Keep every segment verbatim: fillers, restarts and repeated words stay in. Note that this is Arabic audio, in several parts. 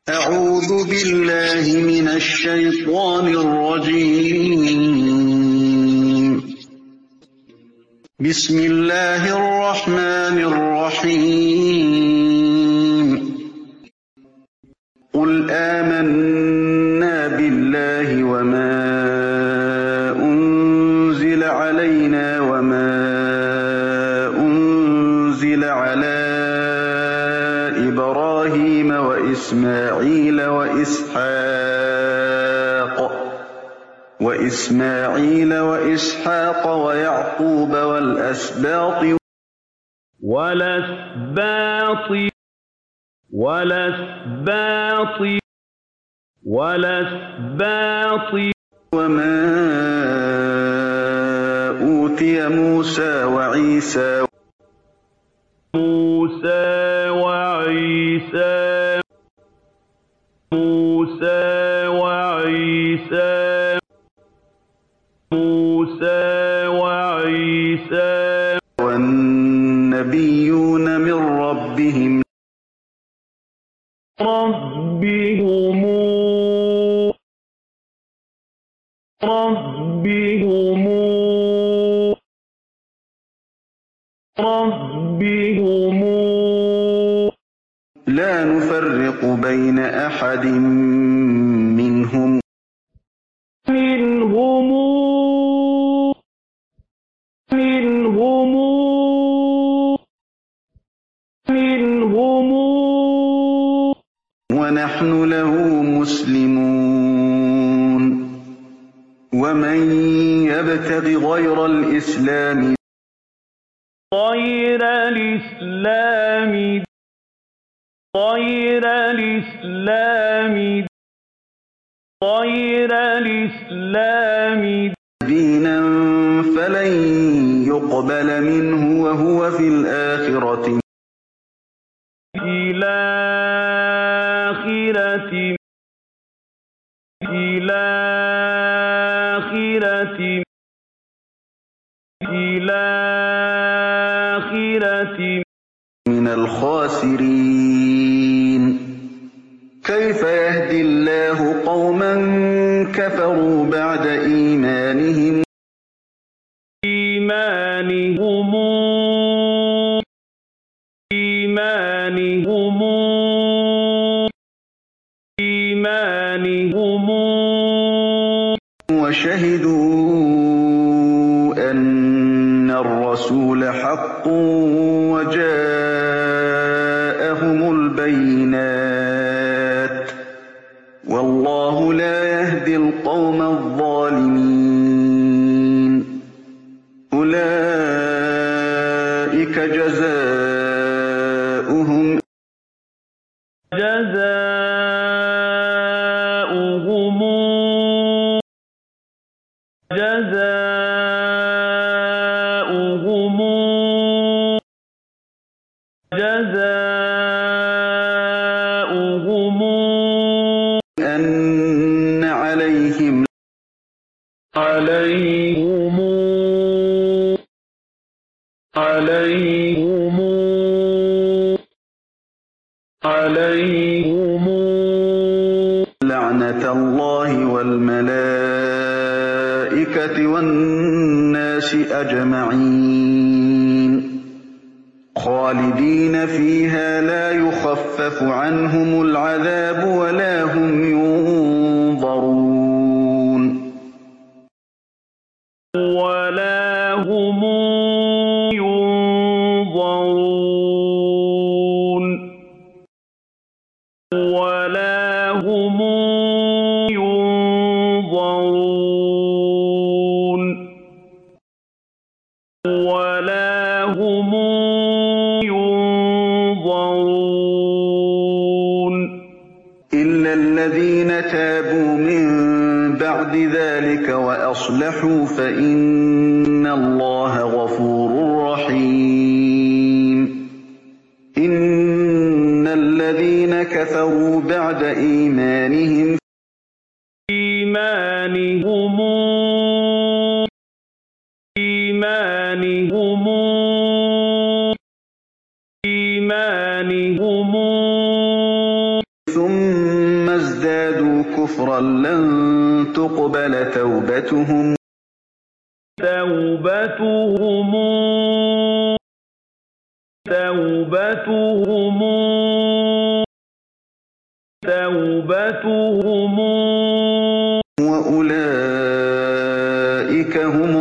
أعوذ بالله من الشيطان الرجيم. بسم الله الرحمن الرحيم. قل آمنا بالله وما أنزل علينا وما أنزل على إبراهيم وإسماعيل وإسحاق وإسماعيل وإسحاق ويعقوب والأسباط والأسباط والأسباط والأسباط وما أوتي موسى وعيسى موسى وعيسى موسى وعيسى موسى وعيسى والنبيون من ربهم ربهم ربهم ربهم لا نفرق بين أحد منهم منهم منهم منهم ونحن له مسلمون. ومن يبتغ غير الإسلام غير الإسلام غير الإسلام غير الإسلام دينا فلن يقبل منه وهو في الآخرة الآخرة الآخرة الآخرة من الخاسرين. كيف يهدي الله قوما كفروا بعد إيمانهم إيمانهم إيمانهم إيمانهم وشهدوا أن الرسول حق وجاءهم البينات والله لا يهدي القوم الظالمين. أولئك جزاؤهم جزاؤهم جزاؤهم جزاؤهم أن عليهم عليهم عليهم عليهم لعنة الله والملائكة والناس أجمعين خالدين فيها لا يخفف عنهم العذاب ولا هم ينظرون ولا هم ينظرون ولا هم ينظرون ولا هم ينظرون إلا الذين تابوا من بعد ذلك وأصلحوا فإن الله غفور رحيم. إن الذين كفروا بعد إيمانهم إيمانهم إيمانهم إيمانهم ثم ازدادوا كفرا لن تقبل توبتهم توبتهم توبتهم توبتهم وأولئك هم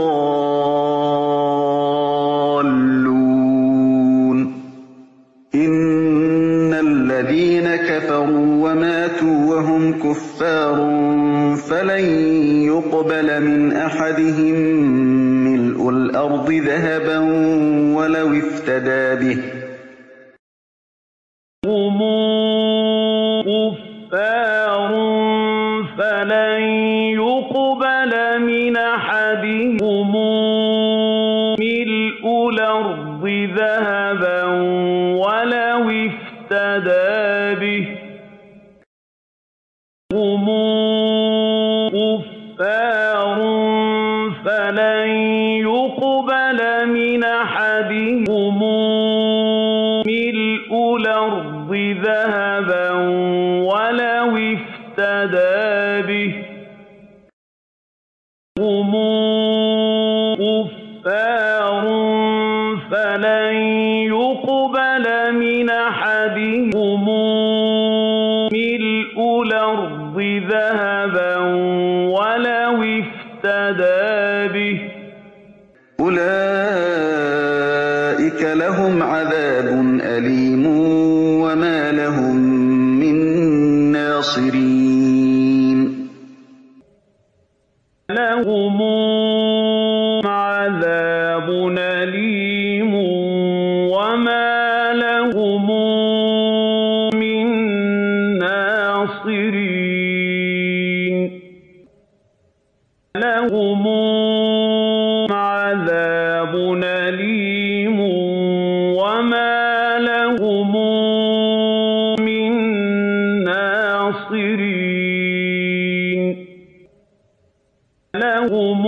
الضالون إن الذين كفروا وماتوا وهم كفار فلن يقبل من أحدهم ملء الأرض ذهبا ولو افتدى به هم كفار فلن يقبل من أحدهم ملء الأرض ذهبا ولو افتدى به هم كفار فلن يقبل من أحدهم ملء الأرض ذهبا ولو افتدى به هم كفار فلن يقبل من أحدهم ملء الأرض ذهبا ولو افتدى به أولئك لهم عذاب أليم وما لهم من ناصرين لهم عذاب أليم وما لهم من ناصرين لهم عذاب أليم وما لهم من ناصرين لهم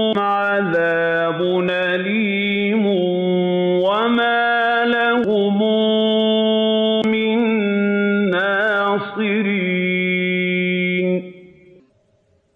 عذاب أليم وما لهم